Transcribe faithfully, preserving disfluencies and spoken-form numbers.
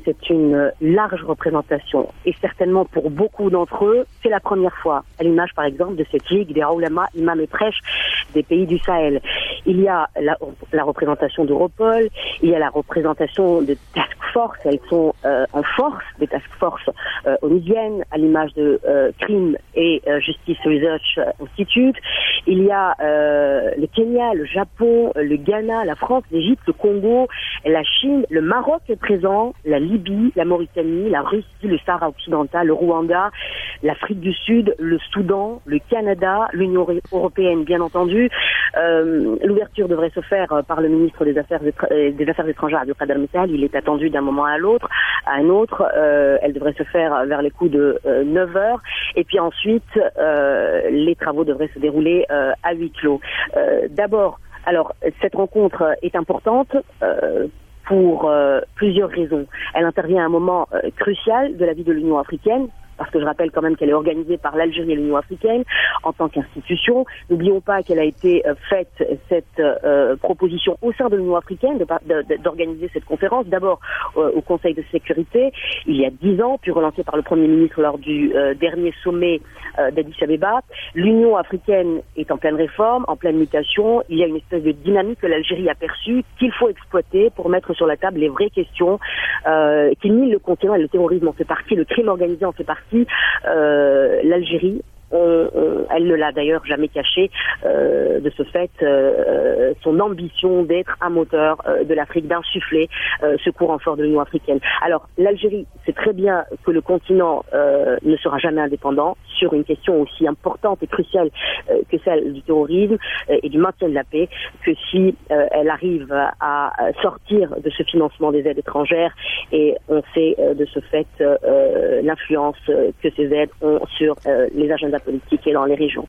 c'est une large représentation. Et certainement pour beaucoup d'entre eux, c'est la première fois. À l'image, par exemple, de cette ligue des Aoulama, imams et prêches des pays du Sahel. Il y a la, la représentation d'Europol, il y a la représentation de task force. Elles sont euh, en force, des task force euh, onusiennes, à l'image de euh, Crime et euh, Justice Research Institute. Il y a euh, le Kenya, le Japon, le Ghana, la France, l'Égypte, le Congo, la Chine, le Maroc est présent, la Libye, la Mauritanie, la Russie, le Sahara occidental, le Rwanda, l'Afrique du Sud, le Soudan, le Canada, l'Union européenne bien entendu. Euh, l'ouverture devrait se faire par le ministre des Affaires, des Affaires étrangères, Abdelkader Messal. Il est attendu d'un moment à l'autre, à un autre. Euh, elle devrait se faire vers les coups de euh, neuf heures. Et puis ensuite, euh, les travaux devraient se dérouler euh, à huis clos. Euh, d'abord, alors, cette rencontre est importante euh, pour euh, plusieurs raisons. Elle intervient à un moment euh, crucial de la vie de l'Union africaine, parce que je rappelle quand même qu'elle est organisée par l'Algérie et l'Union africaine en tant qu'institution. N'oublions pas qu'elle a été euh, faite, cette euh, proposition au sein de l'Union africaine de, de, d'organiser cette conférence, d'abord euh, au Conseil de sécurité, il y a dix ans, puis relancée par le Premier ministre lors du euh, dernier sommet euh, d'Addis Abeba. L'Union africaine est en pleine réforme, en pleine mutation. Il y a une espèce de dynamique que l'Algérie a perçue, qu'il faut exploiter pour mettre sur la table les vraies questions, euh, qui nient le continent, et le terrorisme en fait partie, le crime organisé en fait partie. Euh, L'Algérie, on, on, elle ne l'a d'ailleurs jamais caché, euh, de ce fait, euh, son ambition d'être un moteur euh, de l'Afrique, d'insuffler euh, ce courant fort de l'Union africaine. Alors, l'Algérie sait très bien que le continent euh, ne sera jamais indépendant sur une question aussi importante et cruciale euh, que celle du terrorisme euh, et du maintien de la paix, que si euh, elle arrive à sortir de ce financement des aides étrangères, et on sait euh, de ce fait euh, l'influence que ces aides ont sur euh, les agendas politiques et dans les régions.